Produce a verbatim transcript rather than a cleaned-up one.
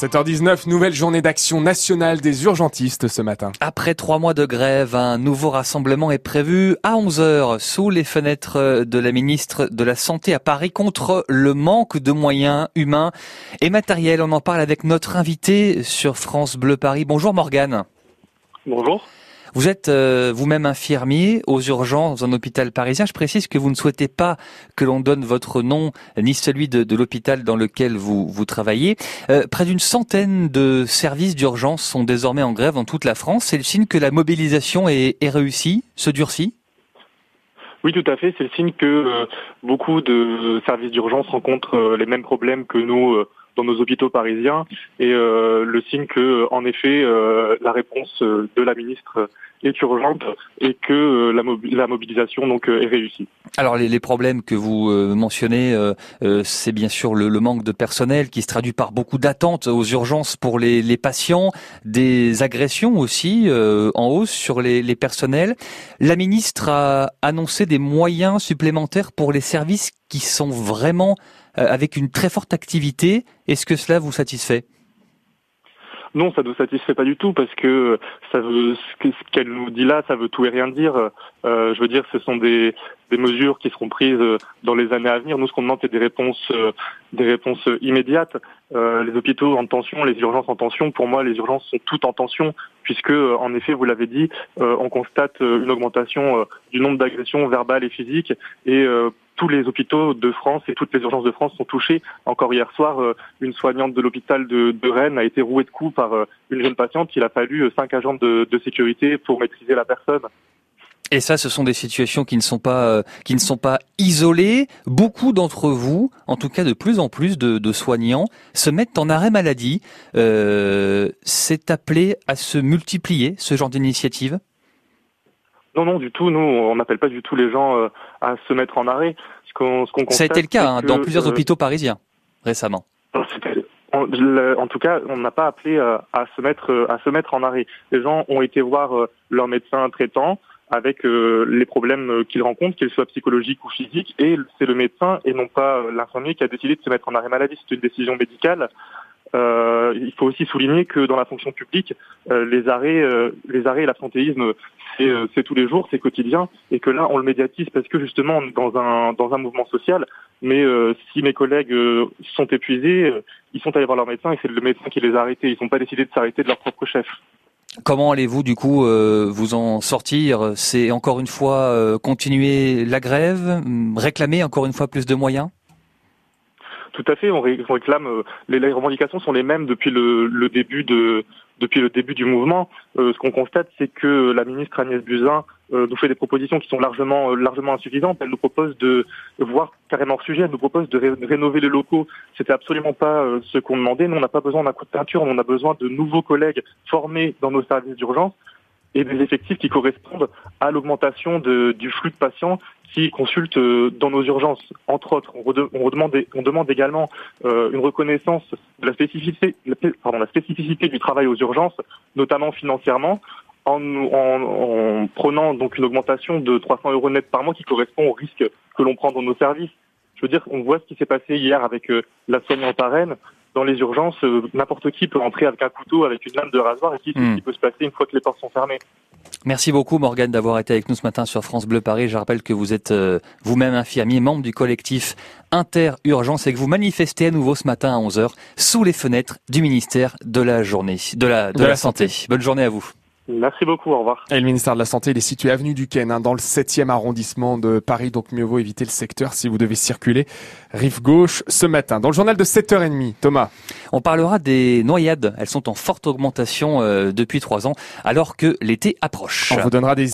sept heures dix-neuf, nouvelle journée d'action nationale des urgentistes ce matin. Après trois mois de grève, un nouveau rassemblement est prévu à onze heures sous les fenêtres de la ministre de la Santé à Paris contre le manque de moyens humains et matériels. On en parle avec notre invité sur France Bleu Paris. Bonjour Morgane. Bonjour. Vous êtes euh, vous-même infirmier aux urgences dans un hôpital parisien. Je précise que vous ne souhaitez pas que l'on donne votre nom ni celui de, de l'hôpital dans lequel vous, vous travaillez. Euh, près d'une centaine de services d'urgence sont désormais en grève dans toute la France. C'est le signe que la mobilisation est, est réussie, se durcit ? Oui, tout à fait. C'est le signe que euh, beaucoup de services d'urgence rencontrent euh, les mêmes problèmes que nous euh, dans nos hôpitaux parisiens, et euh, le signe que, en effet, euh, la réponse de la ministre est urgente et que euh, la, mobi- la mobilisation donc euh, est réussie. Alors les, les problèmes que vous euh, mentionnez, euh, euh, c'est bien sûr le, le manque de personnel qui se traduit par beaucoup d'attentes aux urgences pour les, les patients, des agressions aussi euh, en hausse sur les, les personnels. La ministre a annoncé des moyens supplémentaires pour les services qui sont vraiment euh, avec une très forte activité. Est-ce que cela vous satisfait ? Non, ça ne nous satisfait pas du tout, parce que ça veut, ce qu'elle nous dit là, ça veut tout et rien dire. Euh, je veux dire, ce sont des, des mesures qui seront prises dans les années à venir. Nous, ce qu'on demande, c'est des réponses, euh, des réponses immédiates. Euh, les hôpitaux en tension, les urgences en tension, pour moi, les urgences sont toutes en tension, puisque, en effet, vous l'avez dit, euh, on constate une augmentation euh, du nombre d'agressions verbales et physiques, et euh, tous les hôpitaux de France et toutes les urgences de France sont touchés. Encore hier soir, euh, une soignante de l'hôpital de, de Rennes a été rouée de coups par euh, une jeune patiente. Il a fallu euh, cinq agents de, de sécurité pour maîtriser la personne. Et ça, ce sont des situations qui ne sont pas euh, qui ne sont pas isolées. Beaucoup d'entre vous, en tout cas de plus en plus de, de soignants, se mettent en arrêt maladie. Euh, c'est appelé à se multiplier, ce genre d'initiative ? Non, non, du tout. Nous, on n'appelle pas du tout les gens euh, à se mettre en arrêt. Ce qu'on, ce qu'on constate, ça a été le cas hein, que, dans plusieurs euh, hôpitaux parisiens récemment. En, en tout cas, on n'a pas appelé euh, à se mettre à se mettre en arrêt. Les gens ont été voir euh, leur médecin traitant avec euh, les problèmes qu'ils rencontrent, qu'ils soient psychologiques ou physiques, et c'est le médecin et non pas euh, l'infirmier qui a décidé de se mettre en arrêt maladie. C'est une décision médicale. Euh, il faut aussi souligner que dans la fonction publique, euh, les arrêts, euh, les arrêts et l'absentéisme, c'est, euh, c'est tous les jours, c'est quotidien, et que là, on le médiatise parce que justement, on est dans un dans un mouvement social. Mais euh, si mes collègues euh, sont épuisés, euh, ils sont allés voir leur médecin et c'est le médecin qui les a arrêtés. Ils n'ont pas décidé de s'arrêter de leur propre chef. Comment allez-vous du coup euh, vous en sortir ? C'est encore une fois euh, continuer la grève, réclamer encore une fois plus de moyens ? Tout à fait, on réclame. Euh, les, les revendications sont les mêmes depuis le, le début de depuis le début du mouvement. Euh, ce qu'on constate, c'est que la ministre Agnès Buzyn euh, nous fait des propositions qui sont largement euh, largement insuffisantes. Elle nous propose de, de voir carrément hors sujet. Elle nous propose de, ré, de rénover les locaux. C'était absolument pas euh, ce qu'on demandait. Nous, on n'a pas besoin d'un coup de peinture. On a besoin de nouveaux collègues formés dans nos services d'urgence et des effectifs qui correspondent à l'augmentation de, du flux de patients qui consultent dans nos urgences. Entre autres, on, rede, on, redemande, on demande également euh, une reconnaissance de la spécificité, pardon, la spécificité du travail aux urgences, notamment financièrement, en, en, en prenant donc une augmentation de trois cents euros net par mois qui correspond au risque que l'on prend dans nos services. Je veux dire, on voit ce qui s'est passé hier avec euh, la soignante à Rennes. Dans les urgences, euh, n'importe qui peut entrer avec un couteau, avec une lame de rasoir, et qui, mmh. qui peut se passer une fois que les portes sont fermées. Merci beaucoup Morgane d'avoir été avec nous ce matin sur France Bleu Paris. Je rappelle que vous êtes euh, vous-même infirmier, membre du collectif Inter-Urgence et que vous manifestez à nouveau ce matin à onze heures sous les fenêtres du ministère de la journée, de la, de, de la, la santé. santé. Bonne journée à vous. Merci beaucoup, au revoir. Et le ministère de la Santé, il est situé avenue du Ken, hein, dans le septième arrondissement de Paris, donc mieux vaut éviter le secteur si vous devez circuler rive gauche ce matin. Dans le journal de sept heures trente, Thomas. On parlera des noyades. Elles sont en forte augmentation euh, depuis trois ans, alors que l'été approche. On vous donnera des